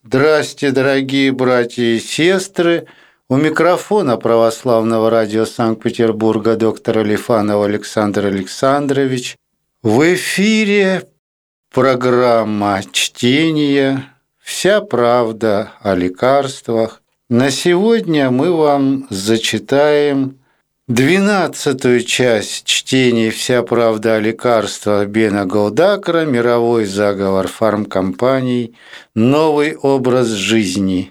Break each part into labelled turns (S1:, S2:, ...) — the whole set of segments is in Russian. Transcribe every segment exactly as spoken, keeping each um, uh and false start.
S1: Здрасте, дорогие братья и сестры! У микрофона Православного радио Санкт-Петербурга доктор Алифанов Александр Александрович. В эфире программа чтения «Вся правда о лекарствах». На сегодня мы вам зачитаем двенадцатую часть чтения «Вся правда о лекарствах» Бена Голдакера «Мировой заговор фармкомпаний. Новый образ жизни».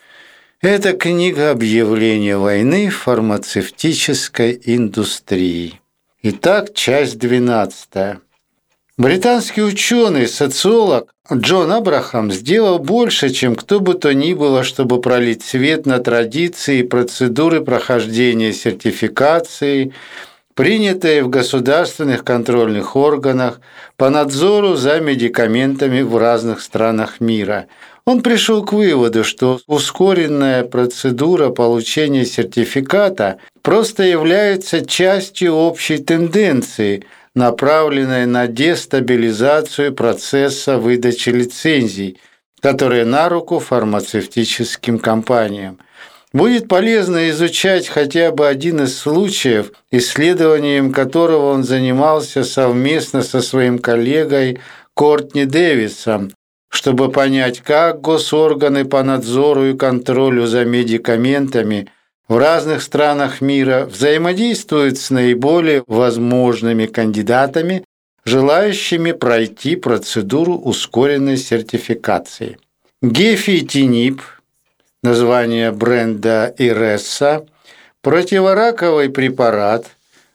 S1: Это книга объявления войны фармацевтической индустрии. Итак, часть двенадцатая. Британский ученый, социолог Джон Абрахам сделал больше, чем кто бы то ни было, чтобы пролить свет на традиции и процедуры прохождения сертификации, принятые в государственных контрольных органах по надзору за медикаментами в разных странах мира. Он пришел к выводу, что ускоренная процедура получения сертификата просто является частью общей тенденции, направленной на дестабилизацию процесса выдачи лицензий, которые на руку фармацевтическим компаниям. Будет полезно изучать хотя бы один из случаев, исследованием которого он занимался совместно со своим коллегой Кортни Дэвисом, чтобы понять, как госорганы по надзору и контролю за медикаментами в разных странах мира взаимодействуют с наиболее возможными кандидатами, желающими пройти процедуру ускоренной сертификации. Гефитинип, название бренда Иресса, противораковый препарат,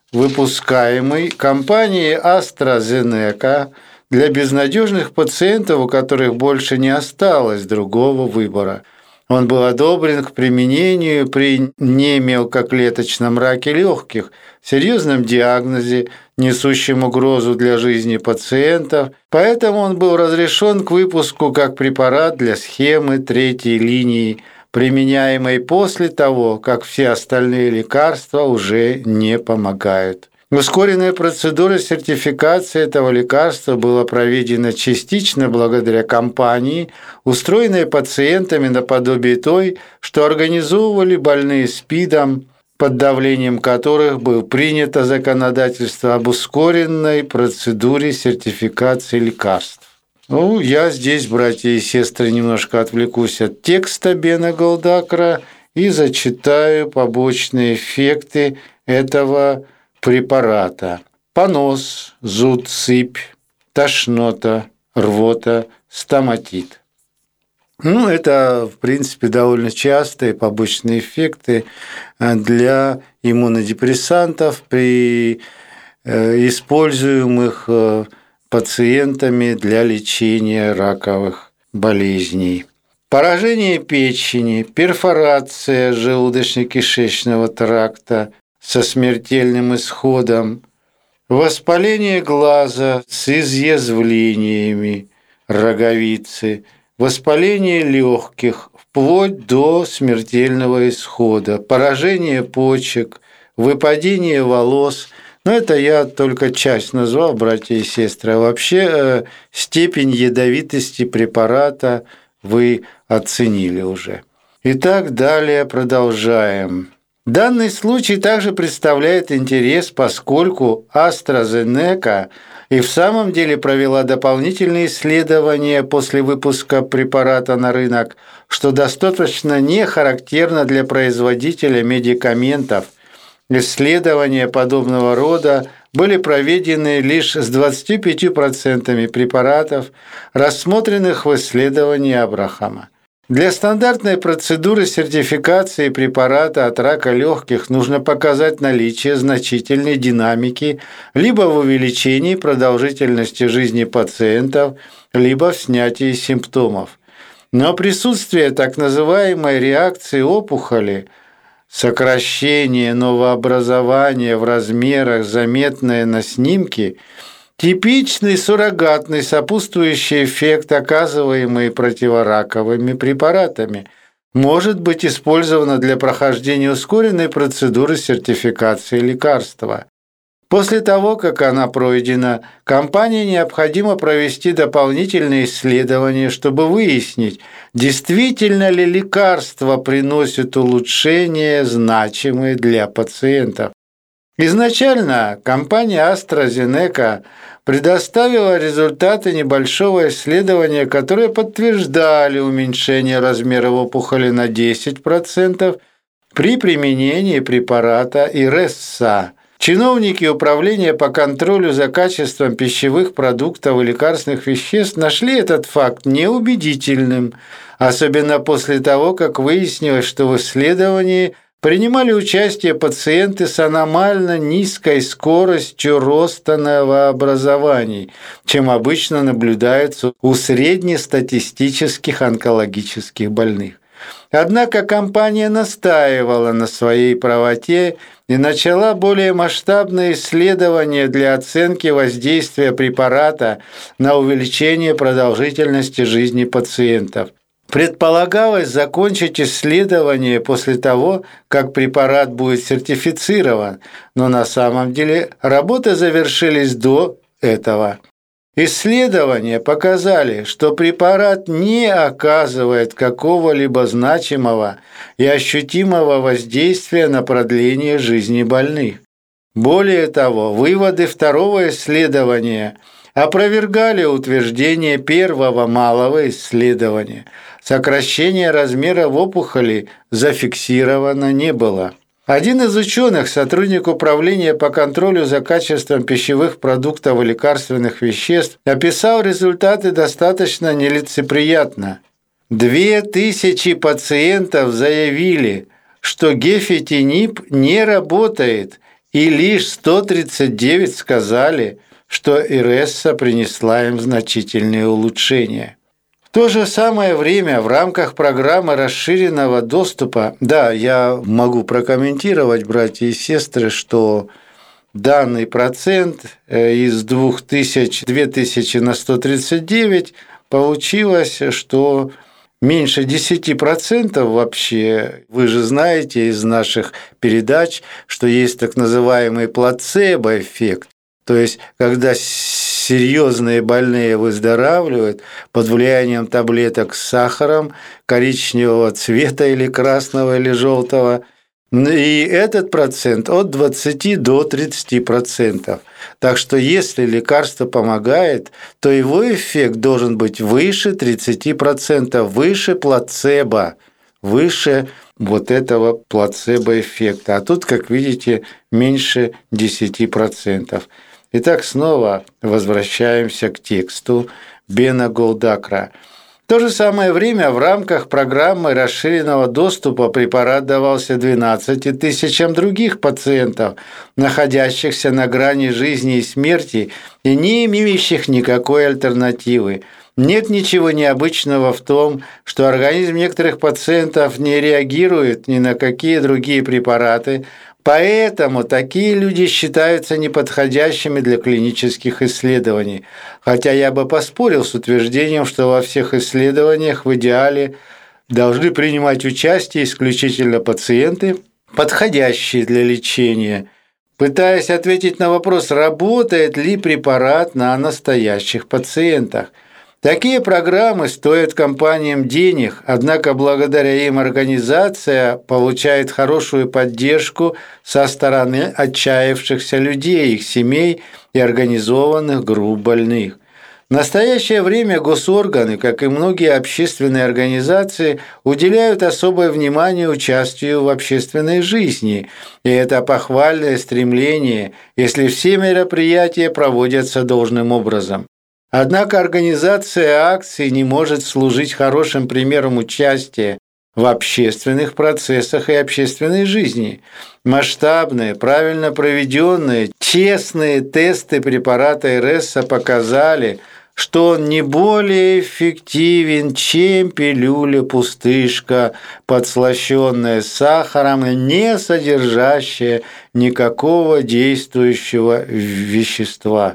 S1: выпускаемый компанией AstraZeneca для безнадежных пациентов, у которых больше не осталось другого выбора. Он был одобрен к применению при немелкоклеточном раке легких, серьезном диагнозе, несущем угрозу для жизни пациентов, поэтому он был разрешен к выпуску как препарат для схемы третьей линии, применяемой после того, как все остальные лекарства уже не помогают. Ускоренная процедура сертификации этого лекарства была проведена частично благодаря кампании, устроенной пациентами наподобие той, что организовывали больные СПИДом, под давлением которых было принято законодательство об ускоренной процедуре сертификации лекарств. Ну, я здесь, братья и сестры, немножко отвлекусь от текста Бена Голдакера и зачитаю побочные эффекты этого препарата: понос, зуд, сыпь, тошнота, рвота, стоматит. Ну, это, в принципе, довольно частые побочные эффекты для иммунодепрессантов при используемых пациентами для лечения раковых болезней. Поражение печени, перфорация желудочно-кишечного тракта со смертельным исходом, воспаление глаза с изъязвлениями роговицы, воспаление легких вплоть до смертельного исхода, поражение почек, выпадение волос. Но это я только часть назвал, братья и сестры. А вообще э, степень ядовитости препарата вы оценили уже. Итак, далее продолжаем. Данный случай также представляет интерес, поскольку AstraZeneca и в самом деле провела дополнительные исследования после выпуска препарата на рынок, что достаточно не характерно для производителя медикаментов. Исследования подобного рода были проведены лишь с двадцатью пятью процентами препаратов, рассмотренных в исследовании Абрахама. Для стандартной процедуры сертификации препарата от рака легких нужно показать наличие значительной динамики либо в увеличении продолжительности жизни пациентов, либо в снятии симптомов. Но присутствие так называемой реакции опухоли, сокращение новообразования в размерах, заметное на снимке, типичный суррогатный сопутствующий эффект, оказываемый противораковыми препаратами, может быть использовано для прохождения ускоренной процедуры сертификации лекарства. После того, как она пройдена, компании необходимо провести дополнительные исследования, чтобы выяснить, действительно ли лекарство приносит улучшения, значимые для пациентов. Изначально компания AstraZeneca предоставила результаты небольшого исследования, которые подтверждали уменьшение размера опухоли на десять процентов при применении препарата Iressa. Чиновники Управления по контролю за качеством пищевых продуктов и лекарственных веществ нашли этот факт неубедительным, особенно после того, как выяснилось, что в исследовании принимали участие пациенты с аномально низкой скоростью роста новообразований, чем обычно наблюдается у среднестатистических онкологических больных. Однако компания настаивала на своей правоте и начала более масштабные исследования для оценки воздействия препарата на увеличение продолжительности жизни пациентов. Предполагалось закончить исследование после того, как препарат будет сертифицирован, но на самом деле работы завершились до этого. Исследования показали, что препарат не оказывает какого-либо значимого и ощутимого воздействия на продление жизни больных. Более того, выводы второго исследования опровергали утверждение первого малого исследования. Сокращение размера опухоли зафиксировано не было. Один из ученых, сотрудник Управления по контролю за качеством пищевых продуктов и лекарственных веществ, описал результаты достаточно нелицеприятно. Две тысячи пациентов заявили, что гефетинип не работает, и лишь сто тридцать девять сказали, что Iressa принесла им значительные улучшения. В то же самое время в рамках программы расширенного доступа, да, я могу прокомментировать, братья и сестры, что данный процент из двух тысяч, две тысячи на сто тридцать девять получилось, что меньше десяти процентов вообще. Вы же знаете из наших передач, что есть так называемый плацебо-эффект. То есть, когда серьезные больные выздоравливают под влиянием таблеток с сахаром коричневого цвета или красного или желтого, и этот процент от двадцати до тридцати процентов. Так что если лекарство помогает, то его эффект должен быть выше тридцати процентов, выше плацебо, выше вот этого плацебо-эффекта. А тут, как видите, меньше десяти процентов. Итак, снова возвращаемся к тексту Бена Голдакра. В то же самое время в рамках программы расширенного доступа препарат давался двенадцати тысячам других пациентов, находящихся на грани жизни и смерти и не имеющих никакой альтернативы. Нет ничего необычного в том, что организм некоторых пациентов не реагирует ни на какие другие препараты, поэтому такие люди считаются неподходящими для клинических исследований. Хотя я бы поспорил с утверждением, что во всех исследованиях в идеале должны принимать участие исключительно пациенты, подходящие для лечения, пытаясь ответить на вопрос, работает ли препарат на настоящих пациентах. Такие программы стоят компаниям денег, однако благодаря им организация получает хорошую поддержку со стороны отчаявшихся людей, их семей и организованных групп больных. В настоящее время госорганы, как и многие общественные организации, уделяют особое внимание участию в общественной жизни, и это похвальное стремление, если все мероприятия проводятся должным образом. Однако организация акций не может служить хорошим примером участия в общественных процессах и общественной жизни. Масштабные, правильно проведенные, честные тесты препарата Iressa показали, что он не более эффективен, чем пилюля-пустышка, подслащенная сахаром и не содержащая никакого действующего вещества.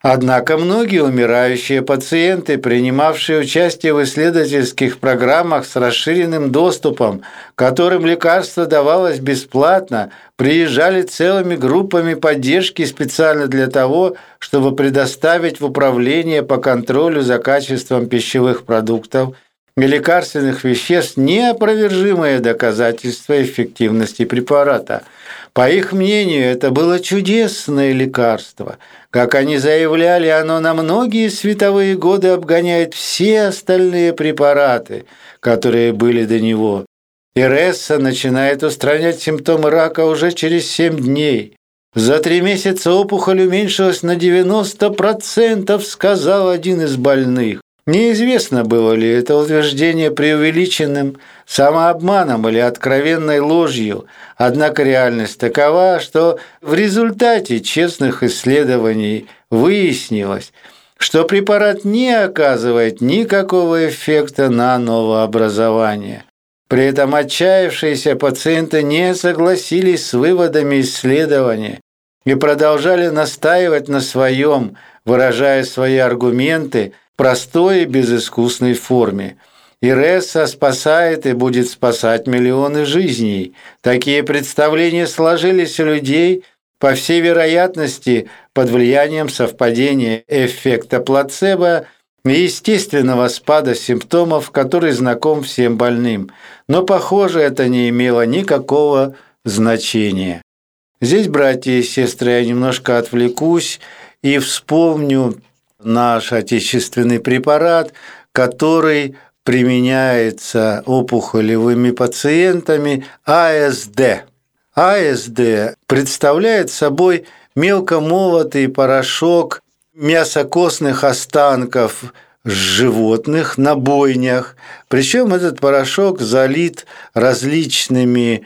S1: Однако многие умирающие пациенты, принимавшие участие в исследовательских программах с расширенным доступом, которым лекарство давалось бесплатно, приезжали целыми группами поддержки специально для того, чтобы предоставить в управление по контролю за качеством пищевых продуктов и лекарственных веществ неопровержимые доказательства эффективности препарата. По их мнению, это было чудесное лекарство. Как они заявляли, оно на многие световые годы обгоняет все остальные препараты, которые были до него. Иресса начинает устранять симптомы рака уже через семь дней. За три месяца опухоль уменьшилась на девяносто процентов, сказал один из больных. Неизвестно, было ли это утверждение преувеличенным, самообманом или откровенной ложью, однако реальность такова, что в результате честных исследований выяснилось, что препарат не оказывает никакого эффекта на новообразование. При этом отчаявшиеся пациенты не согласились с выводами исследования и продолжали настаивать на своем, выражая свои аргументы в простой и безыскусной форме. Иресса спасает и будет спасать миллионы жизней. Такие представления сложились у людей, по всей вероятности, под влиянием совпадения эффекта плацебо и естественного спада симптомов, который знаком всем больным. Но, похоже, это не имело никакого значения. Здесь, братья и сестры, я немножко отвлекусь и вспомню наш отечественный препарат, который применяется опухолевыми пациентами АСД. АСД представляет собой мелкомолотый порошок мясокостных останков животных на бойнях. Причем этот порошок залит различными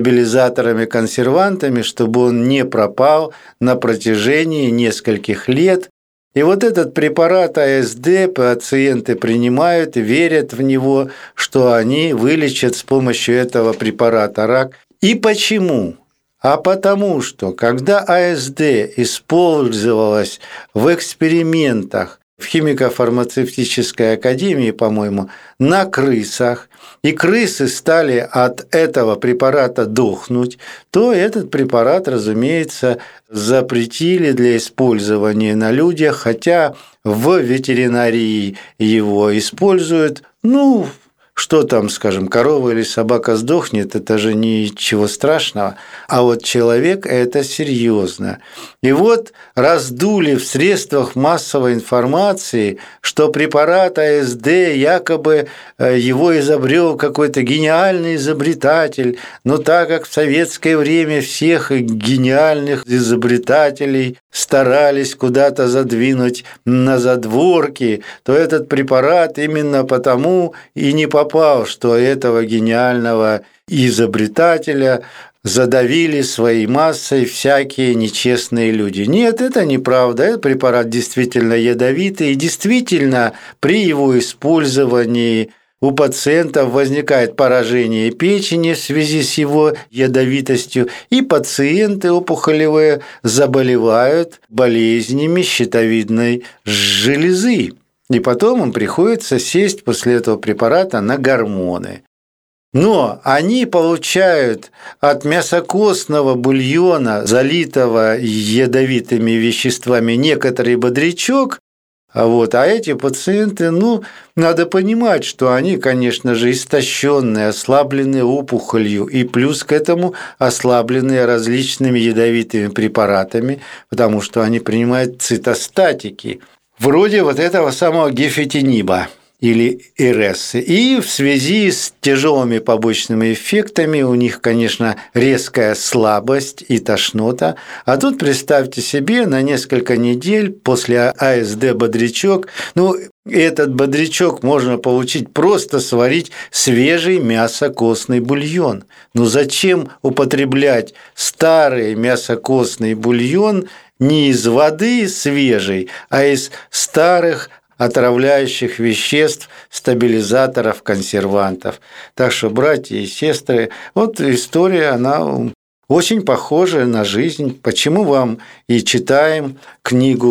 S1: стабилизаторами-консервантами, чтобы он не пропал на протяжении нескольких лет. И вот этот препарат АСД пациенты принимают, верят в него, что они вылечат с помощью этого препарата рак. И почему? А потому что, когда АСД использовалась в экспериментах в химико-фармацевтической академии, по-моему, на крысах, и крысы стали от этого препарата дохнуть, то этот препарат, разумеется, запретили для использования на людях, хотя в ветеринарии его используют, ну, что там, скажем, корова или собака сдохнет, это же ничего страшного, а вот человек – это серьезно. И вот раздули в средствах массовой информации, что препарат АСД якобы его изобрел какой-то гениальный изобретатель, но так как в советское время всех гениальных изобретателей старались куда-то задвинуть на задворки, то этот препарат именно потому и не попал, что этого гениального изобретателя задавили своей массой всякие нечестные люди. Нет, это неправда. Этот препарат действительно ядовитый, и действительно при его использовании у пациентов возникает поражение печени в связи с его ядовитостью, и пациенты опухолевые заболевают болезнями щитовидной железы. И потом им приходится сесть после этого препарата на гормоны. Но они получают от мясокостного бульона, залитого ядовитыми веществами, некоторый бодрячок. А, вот, а эти пациенты, ну, надо понимать, что они, конечно же, истощенные, ослабленные опухолью, и плюс к этому ослабленные различными ядовитыми препаратами, потому что они принимают цитостатики, вроде вот этого самого гефетиниба или Ирессы. И в связи с тяжелыми побочными эффектами у них, конечно, резкая слабость и тошнота. А тут представьте себе, на несколько недель после АСД бодрячок, ну, этот бодрячок можно получить, просто сварить свежий мясокостный бульон. Ну, зачем употреблять старый мясокостный бульон не из воды свежей, а из старых отравляющих веществ, стабилизаторов, консервантов. Так что, братья и сестры, вот история, она очень похожа на жизнь. Почему вам и читаем книгу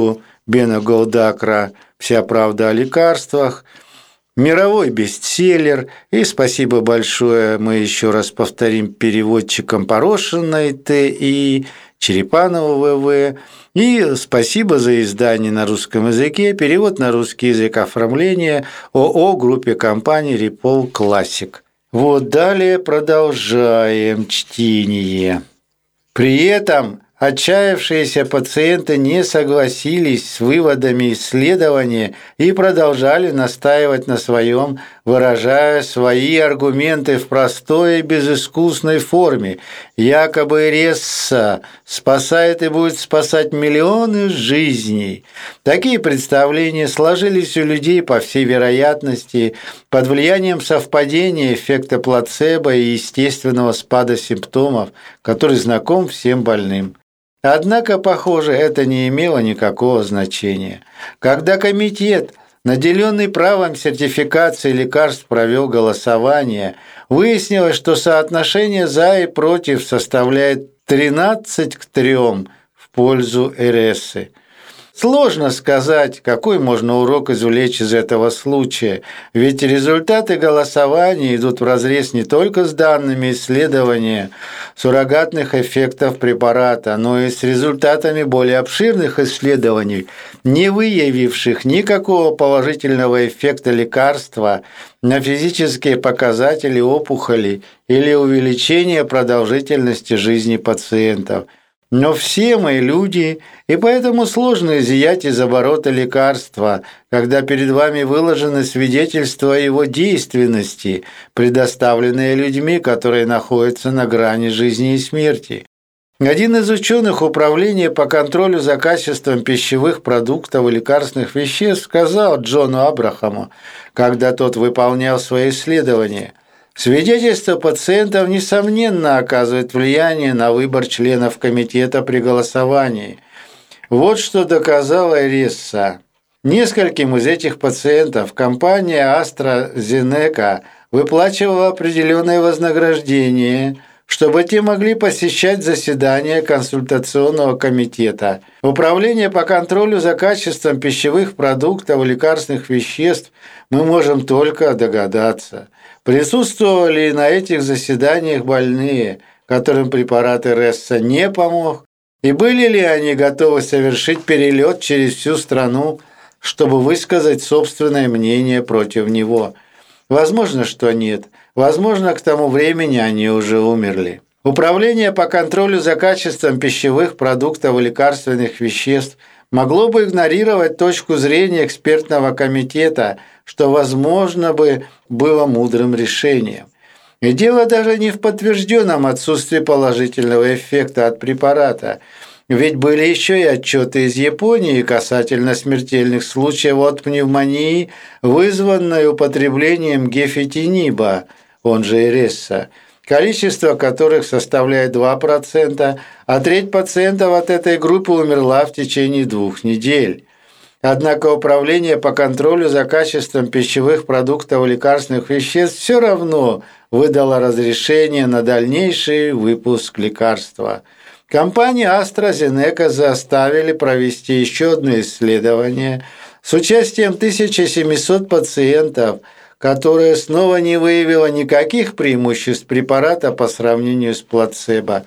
S1: Бена Голдакра «Вся правда о лекарствах», мировой бестселлер. И спасибо большое, мы еще раз повторим, переводчикам Порошиной Т И, Черепанову В В. И спасибо за издание на русском языке, перевод на русский язык, оформление ООО группе компаний Репол Классик. Вот далее продолжаем чтение. При этом отчаявшиеся пациенты не согласились с выводами исследования и продолжали настаивать на своем, выражая свои аргументы в простой и безыскусной форме. Якобы Ресса спасает и будет спасать миллионы жизней. Такие представления сложились у людей, по всей вероятности, под влиянием совпадения эффекта плацебо и естественного спада симптомов, который знаком всем больным. Однако, похоже, это не имело никакого значения. Когда комитет, наделенный правом сертификации лекарств, провел голосование, выяснилось, что соотношение «за» и «против» составляет тринадцать к трём в пользу Эрессы. Сложно сказать, какой можно урок извлечь из этого случая, ведь результаты голосования идут вразрез не только с данными исследования суррогатных эффектов препарата, но и с результатами более обширных исследований, не выявивших никакого положительного эффекта лекарства на физические показатели опухоли или увеличение продолжительности жизни пациентов. Но все мы люди, и поэтому сложно изъять из оборота лекарства, когда перед вами выложены свидетельства его действенности, предоставленные людьми, которые находятся на грани жизни и смерти. Один из ученых Управления по контролю за качеством пищевых продуктов и лекарственных веществ сказал Джону Абрахаму, когда тот выполнял свои исследования: свидетельства пациентов, несомненно, оказывают влияние на выбор членов комитета при голосовании. Вот что доказала Ресса. Нескольким из этих пациентов компания AstraZeneca выплачивала определенное вознаграждение, чтобы те могли посещать заседания консультационного комитета. Управление по контролю за качеством пищевых продуктов и лекарственных веществ мы можем только догадаться. Присутствовали на этих заседаниях больные, которым препарат Эресса не помог, и были ли они готовы совершить перелет через всю страну, чтобы высказать собственное мнение против него? Возможно, что нет. Возможно, к тому времени они уже умерли. Управление по контролю за качеством пищевых продуктов и лекарственных веществ могло бы игнорировать точку зрения экспертного комитета, что, возможно, бы было мудрым решением. И дело даже не в подтвержденном отсутствии положительного эффекта от препарата, ведь были еще и отчеты из Японии касательно смертельных случаев от пневмонии, вызванной употреблением гефитиниба, он же Эресса, количество которых составляет два процента, а треть пациентов от этой группы умерла в течение двух недель. Однако Управление по контролю за качеством пищевых продуктов и лекарственных веществ все равно выдало разрешение на дальнейший выпуск лекарства. Компанию AstraZeneca заставили провести еще одно исследование с участием тысячи семисот пациентов, которое снова не выявило никаких преимуществ препарата по сравнению с плацебо,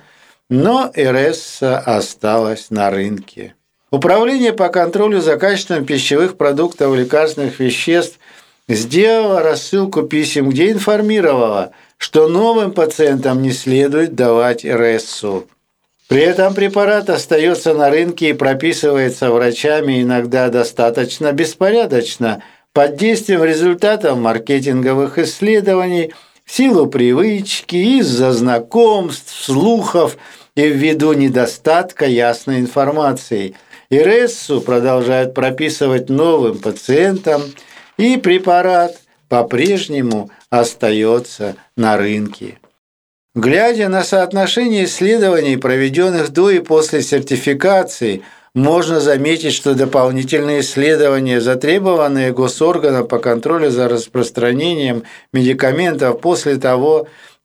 S1: но Эресса осталась на рынке. Управление по контролю за качеством пищевых продуктов и лекарственных веществ сделало рассылку писем, где информировало, что новым пациентам не следует давать Эрессу. При этом препарат остается на рынке и прописывается врачами иногда достаточно беспорядочно, под действием результатов маркетинговых исследований, в силу привычки, из-за знакомств, слухов и ввиду недостатка ясной информации. Эрессу продолжают прописывать новым пациентам, и препарат по-прежнему остается на рынке. Глядя на соотношение исследований, проведенных до и после сертификации, можно заметить, что дополнительные исследования, затребованные госорганом по контролю за распространением медикаментов после того,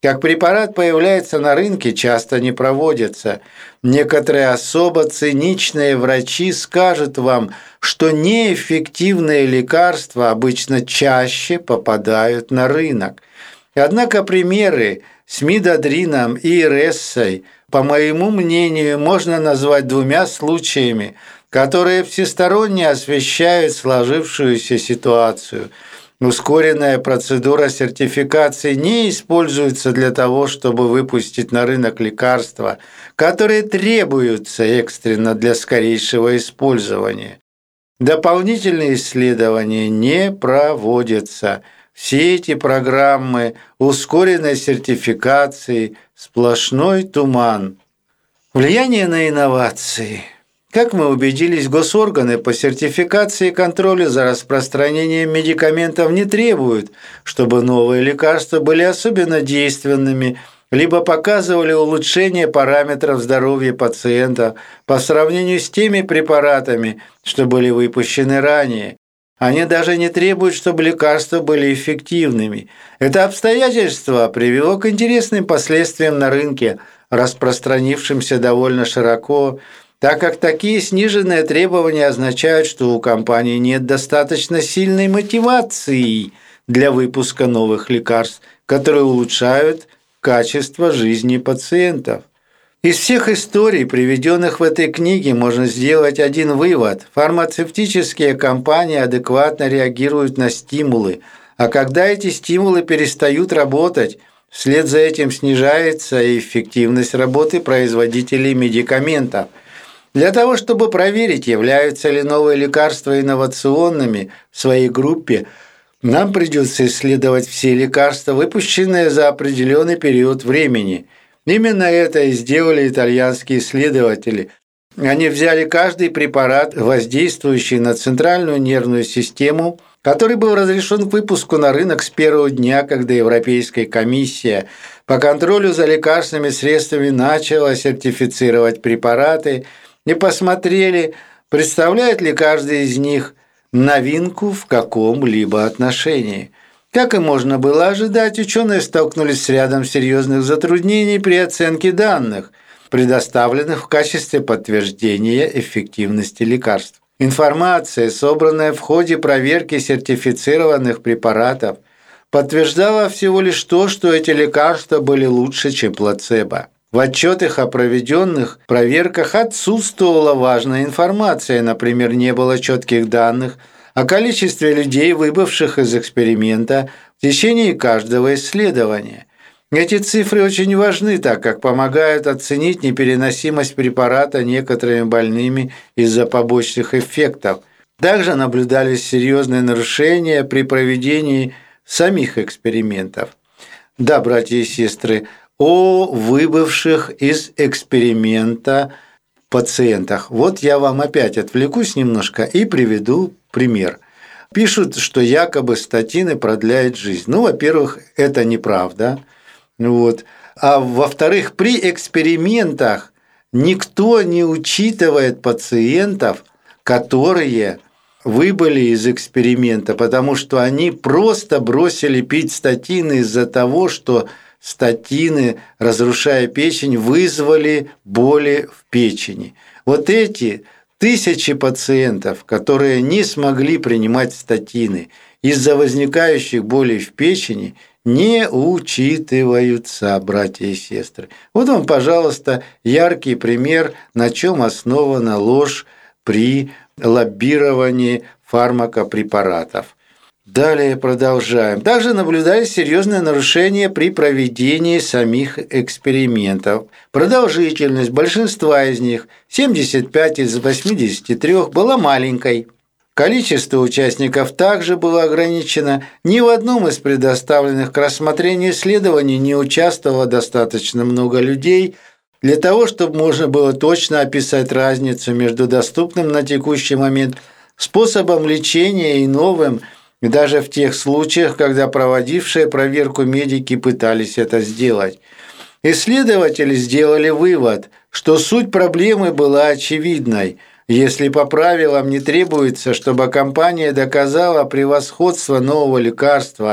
S1: Как препарат появляется на рынке, часто не проводится. Некоторые особо циничные врачи скажут вам, что неэффективные лекарства обычно чаще попадают на рынок. Однако примеры с мидодрином и ирессой, по моему мнению, можно назвать двумя случаями, которые всесторонне освещают сложившуюся ситуацию. Ускоренная процедура сертификации не используется для того, чтобы выпустить на рынок лекарства, которые требуются экстренно для скорейшего использования. Дополнительные исследования не проводятся. Все эти программы ускоренной сертификации – сплошной туман. Влияние на инновации. Как мы убедились, госорганы по сертификации и контролю за распространением медикаментов не требуют, чтобы новые лекарства были особенно действенными, либо показывали улучшение параметров здоровья пациента по сравнению с теми препаратами, что были выпущены ранее. Они даже не требуют, чтобы лекарства были эффективными. Это обстоятельство привело к интересным последствиям на рынке, распространившимся довольно широко, так как такие сниженные требования означают, что у компании нет достаточно сильной мотивации для выпуска новых лекарств, которые улучшают качество жизни пациентов. Из всех историй, приведенных в этой книге, можно сделать один вывод. Фармацевтические компании адекватно реагируют на стимулы, а когда эти стимулы перестают работать, вслед за этим снижается и эффективность работы производителей медикаментов. Для того, чтобы проверить, являются ли новые лекарства инновационными в своей группе, нам придется исследовать все лекарства, выпущенные за определенный период времени. Именно это и сделали итальянские исследователи. Они взяли каждый препарат, воздействующий на центральную нервную систему, который был разрешен к выпуску на рынок с первого дня, когда Европейская комиссия по контролю за лекарственными средствами начала сертифицировать препараты, и посмотрели, представляет ли каждый из них новинку в каком-либо отношении. Как и можно было ожидать, ученые столкнулись с рядом серьезных затруднений при оценке данных, предоставленных в качестве подтверждения эффективности лекарств. Информация, собранная в ходе проверки сертифицированных препаратов, подтверждала всего лишь то, что эти лекарства были лучше, чем плацебо. В отчетах о проведенных проверках отсутствовала важная информация, например, не было четких данных о количестве людей, выбывших из эксперимента в течение каждого исследования. Эти цифры очень важны, так как помогают оценить непереносимость препарата некоторыми больными из-за побочных эффектов. Также наблюдались серьезные нарушения при проведении самих экспериментов. Да, братья и сестры, о выбывших из эксперимента пациентах. Вот я вам опять отвлекусь немножко и приведу пример. Пишут, что якобы статины продляют жизнь. Ну, во-первых, это неправда. Вот. А во-вторых, при экспериментах никто не учитывает пациентов, которые выбыли из эксперимента, потому что они просто бросили пить статины из-за того, что статины, разрушая печень, вызвали боли в печени. Вот эти тысячи пациентов, которые не смогли принимать статины из-за возникающих болей в печени, не учитываются, братья и сестры. Вот вам, пожалуйста, яркий пример, на чем основана ложь при лоббировании фармакопрепаратов. Далее продолжаем. Также наблюдались серьезные нарушения при проведении самих экспериментов. Продолжительность большинства из них, семьдесят пять из восьмидесяти трёх, была маленькой. Количество участников также было ограничено. Ни в одном из предоставленных к рассмотрению исследований не участвовало достаточно много людей для того, чтобы можно было точно описать разницу между доступным на текущий момент способом лечения и новым, даже в тех случаях, когда проводившие проверку медики пытались это сделать. Исследователи сделали вывод, что суть проблемы была очевидной. Если по правилам не требуется, чтобы компания доказала превосходство нового лекарства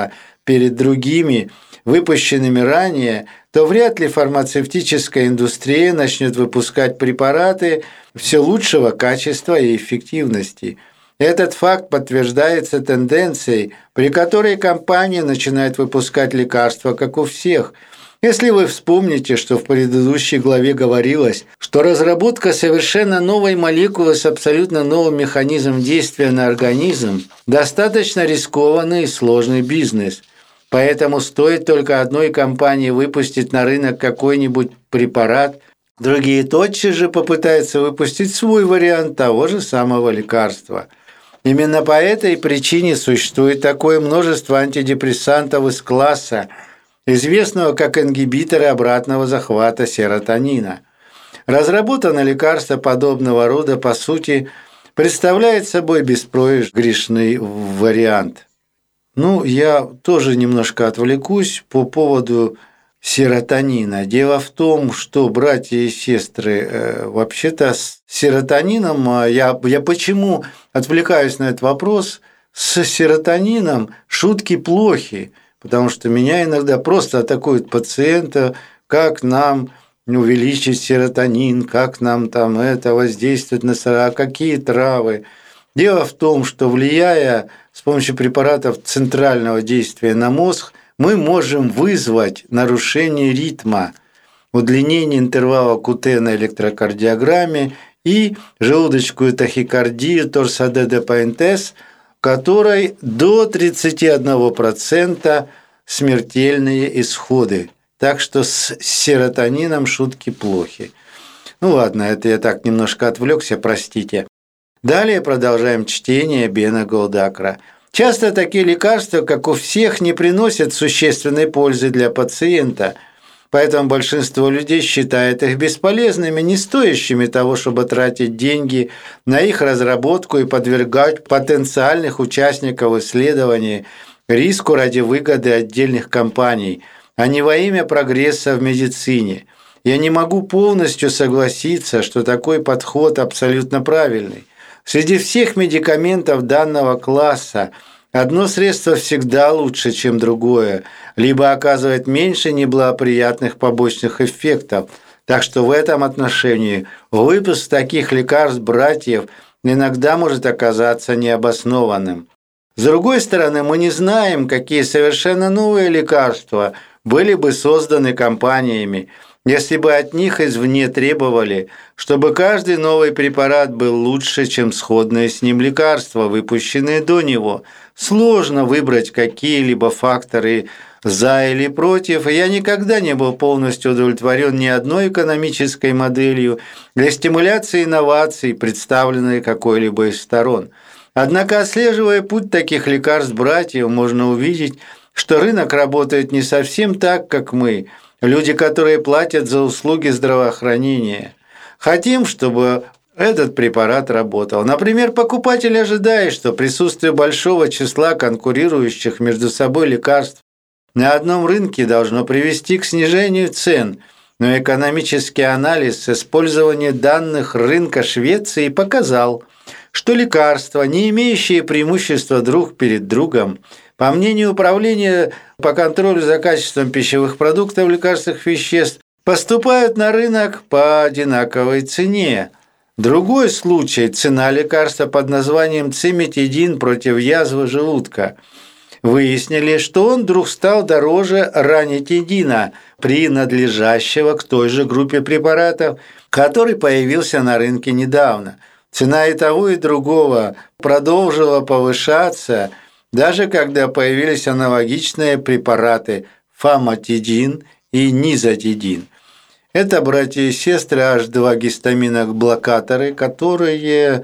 S1: перед другими, выпущенными ранее, то вряд ли фармацевтическая индустрия начнет выпускать препараты все лучшего качества и эффективности. Этот факт подтверждается тенденцией, при которой компания начинает выпускать лекарства, как у всех. Если вы вспомните, что в предыдущей главе говорилось, что разработка совершенно новой молекулы с абсолютно новым механизмом действия на организм достаточно рискованный и сложный бизнес. Поэтому стоит только одной компании выпустить на рынок какой-нибудь препарат, другие тотчас же попытаются выпустить свой вариант того же самого лекарства. Именно по этой причине существует такое множество антидепрессантов из класса, известного как ингибиторы обратного захвата серотонина. Разработанное лекарство подобного рода, по сути, представляет собой беспроигрышный вариант. Ну, я тоже немножко отвлекусь по поводу серотонина. Дело в том, что братья и сестры, э, вообще-то с серотонином, я, я почему отвлекаюсь на этот вопрос, с серотонином шутки плохи, потому что меня иногда просто атакуют пациента, как нам увеличить серотонин, как нам там это воздействует на серотонин, какие травы. Дело в том, что влияя с помощью препаратов центрального действия на мозг, мы можем вызвать нарушение ритма, удлинение интервала КУТ на электрокардиограмме и желудочную тахикардию торсодедепаинтез, которой до тридцати одного процента смертельные исходы. Так что с серотонином шутки плохи. Ну ладно, это я так немножко отвлекся, простите. Далее продолжаем чтение Бена Голдакера. Часто такие лекарства, как у всех, не приносят существенной пользы для пациента, поэтому большинство людей считает их бесполезными, не стоящими того, чтобы тратить деньги на их разработку и подвергать потенциальных участников исследований риску ради выгоды отдельных компаний, а не во имя прогресса в медицине. Я не могу полностью согласиться, что такой подход абсолютно правильный. Среди всех медикаментов данного класса одно средство всегда лучше, чем другое, либо оказывает меньше неблагоприятных побочных эффектов. Так что в этом отношении выпуск таких лекарств братьев иногда может оказаться необоснованным. С другой стороны, мы не знаем, какие совершенно новые лекарства были бы созданы компаниями, если бы от них извне требовали, чтобы каждый новый препарат был лучше, чем сходные с ним лекарства, выпущенные до него. Сложно выбрать какие-либо факторы за или против, и я никогда не был полностью удовлетворен ни одной экономической моделью для стимуляции инноваций, представленной какой-либо из сторон. Однако, отслеживая путь таких лекарств братьев, можно увидеть, что рынок работает не совсем так, как мы – люди, которые платят за услуги здравоохранения. Хотим, чтобы этот препарат работал. Например, покупатель ожидает, что присутствие большого числа конкурирующих между собой лекарств на одном рынке должно привести к снижению цен, но экономический анализ с использованием данных рынка Швеции показал, что лекарства, не имеющие преимущества друг перед другом, по мнению Управления по контролю за качеством пищевых продуктов и лекарственных веществ, поступают на рынок по одинаковой цене. Другой случай – цена лекарства под названием циметидин против язвы желудка. Выяснили, что он вдруг стал дороже ранитидина, принадлежащего к той же группе препаратов, который появился на рынке недавно. Цена и того, и другого продолжила повышаться, даже когда появились аналогичные препараты фамотидин и низотидин. Это братья и сестры эйч два гистаминоблокаторы, которые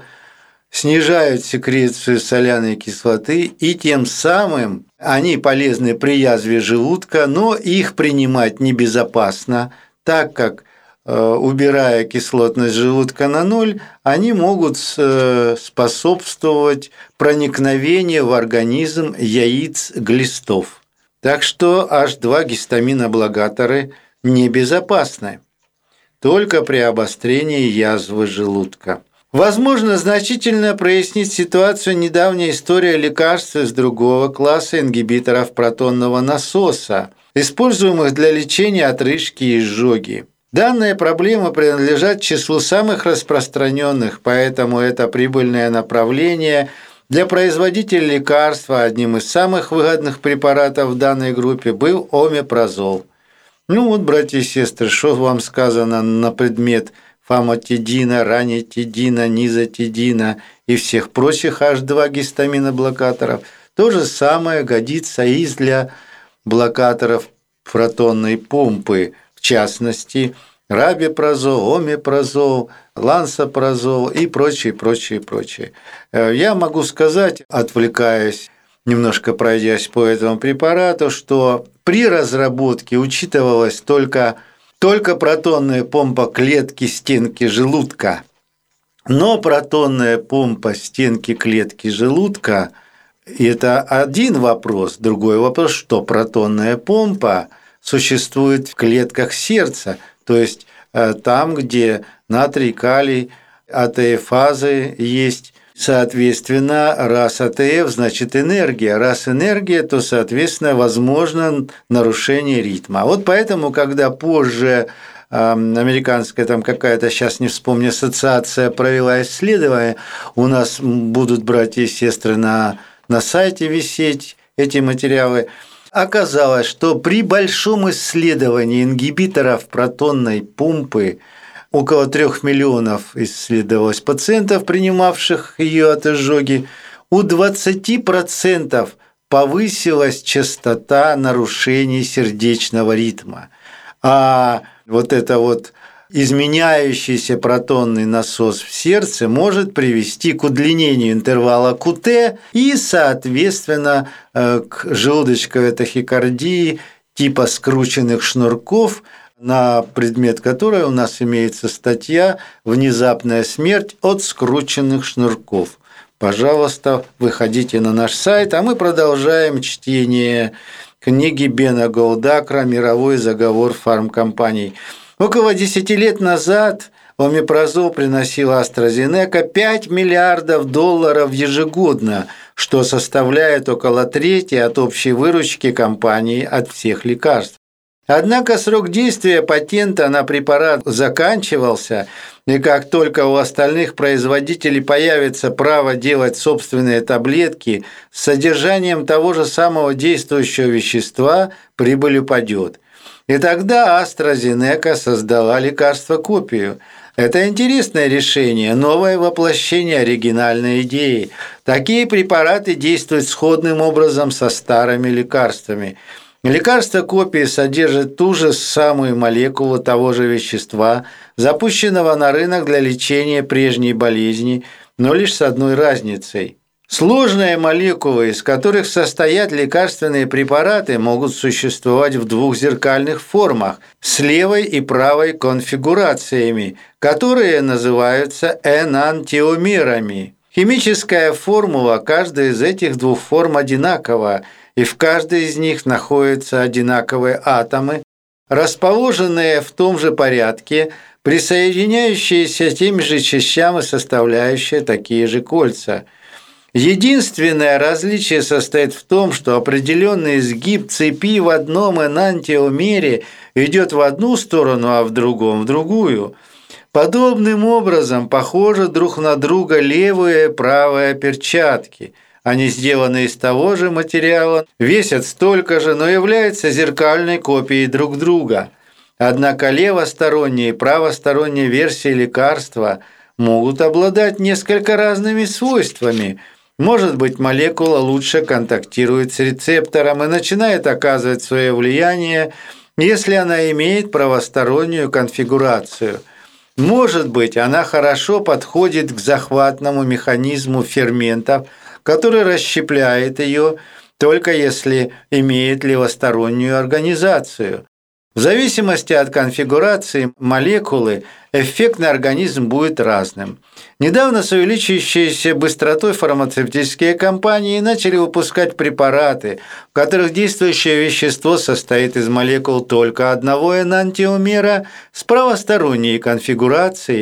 S1: снижают секрецию соляной кислоты, и тем самым они полезны при язве желудка, но их принимать небезопасно, так как, убирая кислотность желудка на ноль, они могут способствовать проникновению в организм яиц глистов. Так что эйч два гистаминоблокаторы небезопасны только при обострении язвы желудка. Возможно, значительно прояснить ситуацию недавняя история лекарств из другого класса ингибиторов протонного насоса, используемых для лечения отрыжки и изжоги. Данная проблема принадлежит к числу самых распространенных, поэтому это прибыльное направление для производителей лекарства. Одним из самых выгодных препаратов в данной группе был омепразол. Ну вот, братья и сестры, что вам сказано на предмет фамотидина, ранитидина, низотидина и всех прочих эйч два гистаминоблокаторов. То же самое годится и для блокаторов протонной помпы, в частности, рабепразол, омепразол, лансопразол и прочее, прочее, прочее. Я могу сказать, отвлекаясь, немножко пройдясь по этому препарату, что при разработке учитывалась только Только протонная помпа клетки стенки желудка. Но протонная помпа стенки клетки желудка – это один вопрос. Другой вопрос, что протонная помпа существует в клетках сердца, то есть там, где натрий, калий, АТФазы есть. Соответственно, раз АТФ, значит энергия. Раз энергия, то, соответственно, возможно нарушение ритма. Вот поэтому, когда позже э, американская там какая-то, сейчас не вспомню, ассоциация провела исследование, у нас будут братья и сестры на, на сайте висеть эти материалы, оказалось, что при большом исследовании ингибиторов протонной помпы около трех миллионов исследовалось пациентов, принимавших ее от изжоги, у двадцати процентов повысилась частота нарушений сердечного ритма. А вот это вот изменяющийся протонный насос в сердце может привести к удлинению интервала ку тэ и, соответственно, к желудочковой тахикардии типа скрученных шнурков, на предмет которой у нас имеется статья «Внезапная смерть от скрученных шнурков». Пожалуйста, выходите на наш сайт, а мы продолжаем чтение книги Бена Голдакра «Мировой заговор фармкомпаний». Около десяти лет назад омепразол приносила AstraZeneca пять миллиардов долларов ежегодно, что составляет около трети от общей выручки компании от всех лекарств. Однако срок действия патента на препарат заканчивался, и как только у остальных производителей появится право делать собственные таблетки с содержанием того же самого действующего вещества, прибыль упадет. И тогда AstraZeneca создала лекарство-копию. Это интересное решение, новое воплощение оригинальной идеи. Такие препараты действуют сходным образом со старыми лекарствами. Лекарство копии содержит ту же самую молекулу того же вещества, запущенного на рынок для лечения прежней болезни, но лишь с одной разницей. Сложные молекулы, из которых состоят лекарственные препараты, могут существовать в двух зеркальных формах с левой и правой конфигурациями, которые называются энантиомерами. Химическая формула каждой из этих двух форм одинакова, и в каждой из них находятся одинаковые атомы, расположенные в том же порядке, присоединяющиеся теми же частям и составляющие такие же кольца. Единственное различие состоит в том, что определенный изгиб цепи в одном энантиомере идет в одну сторону, а в другом – в другую. Подобным образом похожи друг на друга левая и правая перчатки. Они сделаны из того же материала, весят столько же, но являются зеркальной копией друг друга. Однако левосторонняя и правосторонняя версии лекарства могут обладать несколько разными свойствами. Может быть, молекула лучше контактирует с рецептором и начинает оказывать свое влияние, если она имеет правостороннюю конфигурацию. Может быть, она хорошо подходит к захватному механизму ферментов, который расщепляет ее, только если имеет левостороннюю организацию. В зависимости от конфигурации молекулы эффект на организм будет разным. Недавно с увеличивающейся быстротой фармацевтические компании начали выпускать препараты, в которых действующее вещество состоит из молекул только одного энантиомера с правосторонней конфигурацией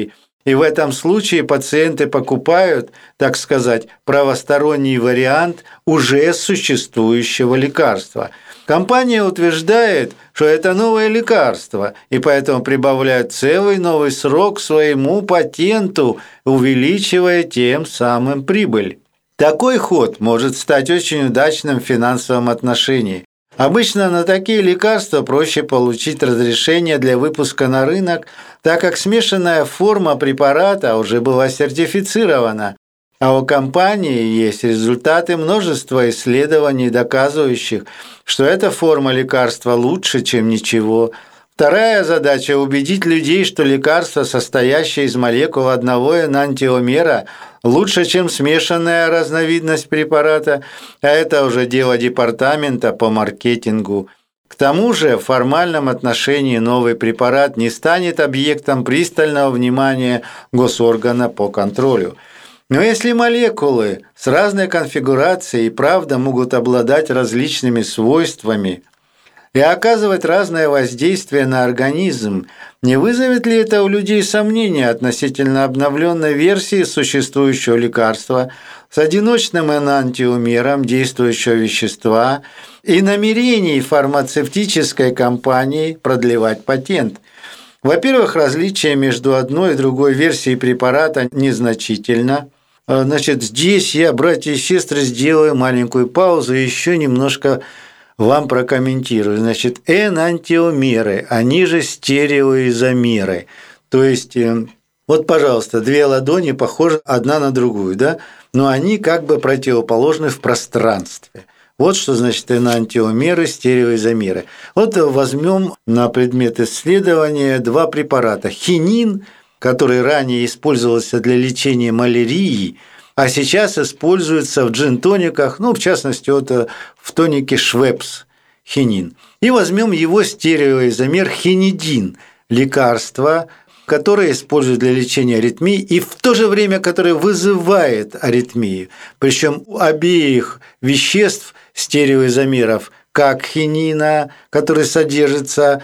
S1: И в этом случае пациенты покупают, так сказать, правосторонний вариант уже существующего лекарства. Компания утверждает, что это новое лекарство, и поэтому прибавляет целый новый срок своему патенту, увеличивая тем самым прибыль. Такой ход может стать очень удачным в финансовом отношении. Обычно на такие лекарства проще получить разрешение для выпуска на рынок, так как смешанная форма препарата уже была сертифицирована, а у компании есть результаты множества исследований, доказывающих, что эта форма лекарства лучше, чем ничего. Вторая задача – убедить людей, что лекарство, состоящее из молекул одного энантиомера, лучше, чем смешанная разновидность препарата, а это уже дело департамента по маркетингу. К тому же в формальном отношении новый препарат не станет объектом пристального внимания госоргана по контролю. Но если молекулы с разной конфигурацией и правда могут обладать различными свойствами и оказывать разное воздействие на организм, не вызовет ли это у людей сомнения относительно обновленной версии существующего лекарства с одиночным энантиомером действующего вещества и намерений фармацевтической компании продлевать патент? Во-первых, различие между одной и другой версией препарата незначительно. Значит, здесь я, братья и сестры, сделаю маленькую паузу и еще немножко вам прокомментирую. Значит, энантиомеры, они же стереоизомеры. То есть, вот, пожалуйста, две ладони похожи одна на другую, да? Но они как бы противоположны в пространстве. Вот что значит энантиомеры, стереоизомеры. Вот возьмем на предмет исследования два препарата. Хинин, который ранее использовался для лечения малярии, а сейчас используется в джин-тониках, ну, в частности, вот в тонике Швепс, хинин. И возьмем его стереоизомер хинидин, лекарство, которое используют для лечения аритмии и в то же время, которое вызывает аритмию. Причем у обеих веществ стереоизомеров, как хинина, который содержится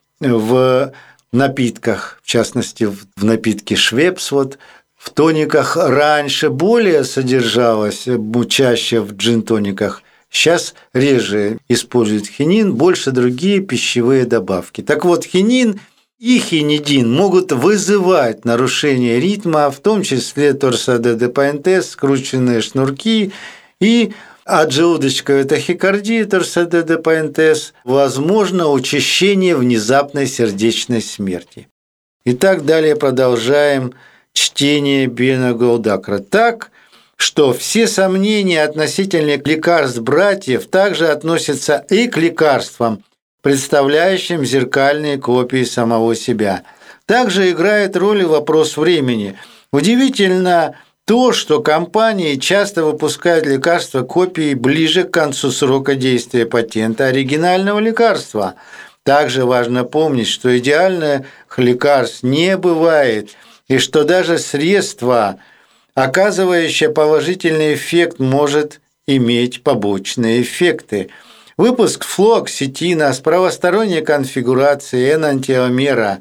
S1: в напитках, в частности, в напитке Швепс, вот, в тониках раньше более содержалось, чаще в джин-тониках, сейчас реже используют хинин, больше другие пищевые добавки. Так вот, хинин и хинидин могут вызывать нарушение ритма, в том числе торсодедепаэнтез, скрученные шнурки и от желудочковой тахикардии, торсодедепаэнтез, возможно учащение внезапной сердечной смерти. Итак, далее продолжаем чтение Бена Голдакра. Так, что все сомнения относительно лекарств братьев также относятся и к лекарствам, представляющим зеркальные копии самого себя. Также играет роль вопрос времени. Удивительно то, что компании часто выпускают лекарства копии ближе к концу срока действия патента оригинального лекарства. Также важно помнить, что идеальных лекарств не бывает, и что даже средство, оказывающее положительный эффект, может иметь побочные эффекты. Выпуск флуоксетина с правосторонней конфигурацией энантиомера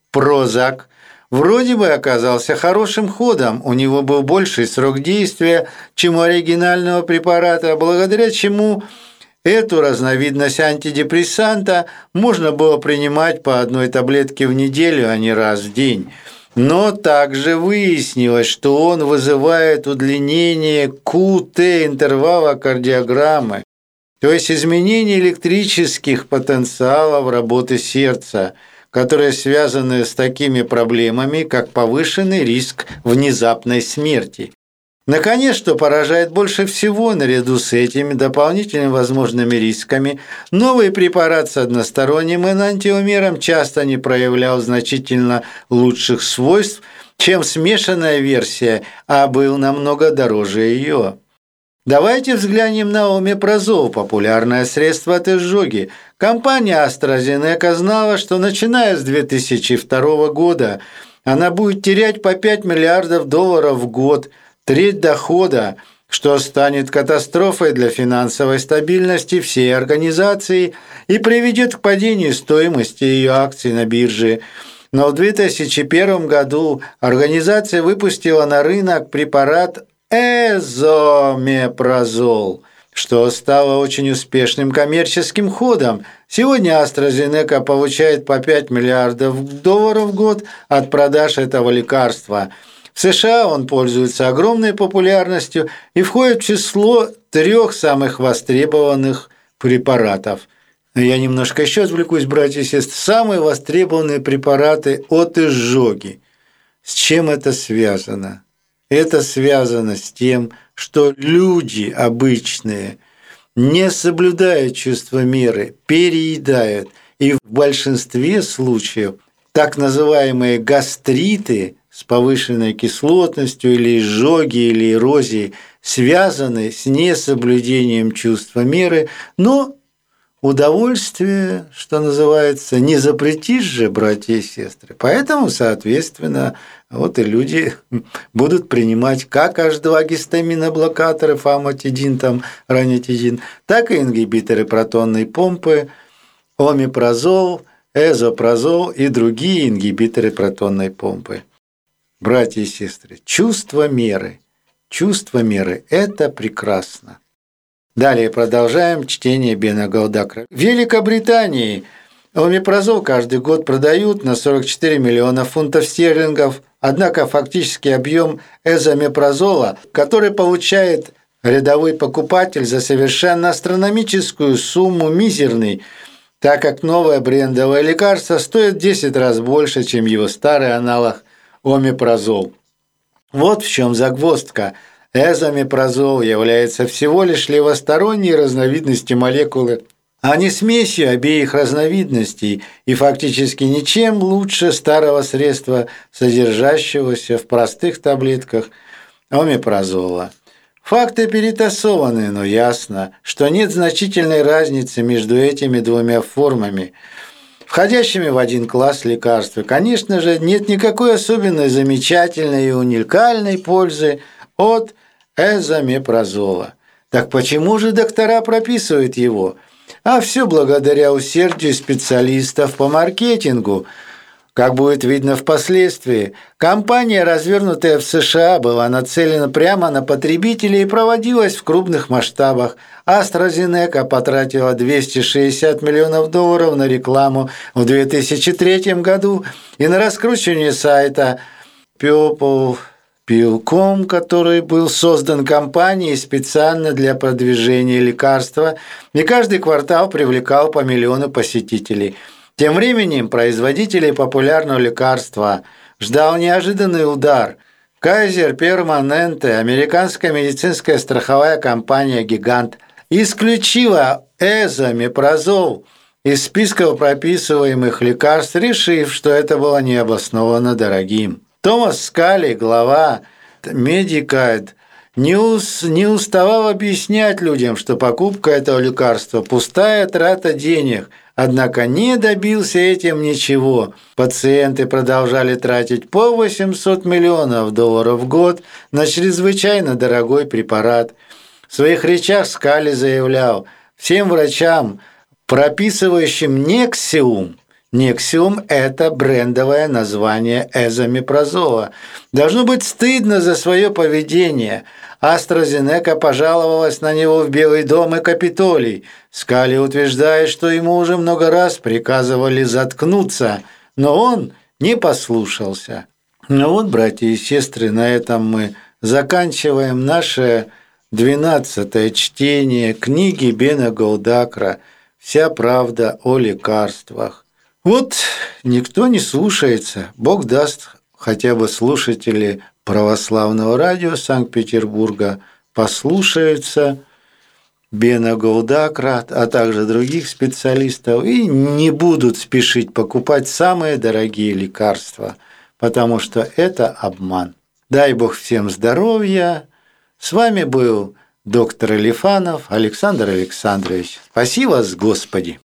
S1: Прозак вроде бы оказался хорошим ходом, у него был больший срок действия, чем у оригинального препарата, благодаря чему эту разновидность антидепрессанта можно было принимать по одной таблетке в неделю, а не раз в день. Но также выяснилось, что он вызывает удлинение ку тэ интервала кардиограммы, то есть изменение электрических потенциалов работы сердца, которые связаны с такими проблемами, как повышенный риск внезапной смерти. Наконец, что поражает больше всего, наряду с этими дополнительными возможными рисками, новый препарат с односторонним энантиомером часто не проявлял значительно лучших свойств, чем смешанная версия, а был намного дороже ее. Давайте взглянем на омепразол, популярное средство от изжоги. Компания AstraZeneca знала, что начиная с две тысячи второго года она будет терять по пять миллиардов долларов в год, треть дохода, что станет катастрофой для финансовой стабильности всей организации и приведет к падению стоимости ее акций на бирже. Но в две тысячи первом году организация выпустила на рынок препарат эзомепразол, что стало очень успешным коммерческим ходом. Сегодня AstraZeneca получает по пять миллиардов долларов в год от продаж этого лекарства. В США он пользуется огромной популярностью и входит в число трех самых востребованных препаратов. Я немножко еще отвлекусь, братья и сестры. Самые востребованные препараты от изжоги. С чем это связано? Это связано с тем, что люди обычные не соблюдают чувство меры, переедают. И в большинстве случаев так называемые гастриты с повышенной кислотностью или изжоги, или эрозией связаны с несоблюдением чувства меры, но удовольствие, что называется, не запретишь же, братья и сестры. Поэтому, соответственно, вот и люди будут принимать как эйч два гистаминоблокаторы, фамотидин, там, ранитидин, так и ингибиторы протонной помпы, омепразол, эзопразол и другие ингибиторы протонной помпы. Братья и сестры, чувство меры, чувство меры – это прекрасно. Далее продолжаем чтение Бена Гаудакра. В Великобритании омепразол каждый год продают на сорок четыре миллиона фунтов стерлингов, однако фактический объем эзомепразола, который получает рядовой покупатель за совершенно астрономическую сумму, мизерный, так как новое брендовое лекарство стоит в десять раз больше, чем его старый аналог омепразол. Вот в чем загвоздка. Эзомепразол является всего лишь левосторонней разновидностью молекулы, а не смесью обеих разновидностей и фактически ничем лучше старого средства, содержащегося в простых таблетках омепразола. Факты перетасованы, но ясно, что нет значительной разницы между этими двумя формами, входящими в один класс лекарств. Конечно же, нет никакой особенной замечательной и уникальной пользы от эзомепразола. Так почему же доктора прописывают его? А все благодаря усердию специалистов по маркетингу. Как будет видно впоследствии, кампания, развернутая в США, была нацелена прямо на потребителей и проводилась в крупных масштабах. AstraZeneca потратила двести шестьдесят миллионов долларов на рекламу в две тысячи третьем году и на раскручивание сайта People Pill точка ком, который был создан компанией специально для продвижения лекарства, и каждый квартал привлекал по миллиону посетителей. Тем временем производителей популярного лекарства ждал неожиданный удар. Kaiser Permanente, американская медицинская страховая компания-гигант, исключила эзомепразол из списков прописываемых лекарств, решив, что это было необоснованно дорогим. Томас Скали, глава Medicaid, не, ус, не уставал объяснять людям, что покупка этого лекарства – пустая трата денег, однако не добился этим ничего. Пациенты продолжали тратить по восемьсот миллионов долларов в год на чрезвычайно дорогой препарат. В своих речах Скали заявлял: всем врачам, прописывающим Nexium, Nexium – это брендовое название эзомепразола, должно быть стыдно за свое поведение. AstraZeneca пожаловалась на него в Белый дом и Капитолий. Скали утверждает, что ему уже много раз приказывали заткнуться, но он не послушался. Ну вот, братья и сестры, на этом мы заканчиваем наше двенадцатое чтение книги Бена Гаудакра «Вся правда о лекарствах». Вот никто не слушается. Бог даст, хотя бы слушатели православного радио Санкт-Петербурга послушаются Бена Гаудакра, а также других специалистов, и не будут спешить покупать самые дорогие лекарства, потому что это обман. Дай Бог всем здоровья. С вами был доктор Элифанов Александр Александрович. Спаси вас, Господи!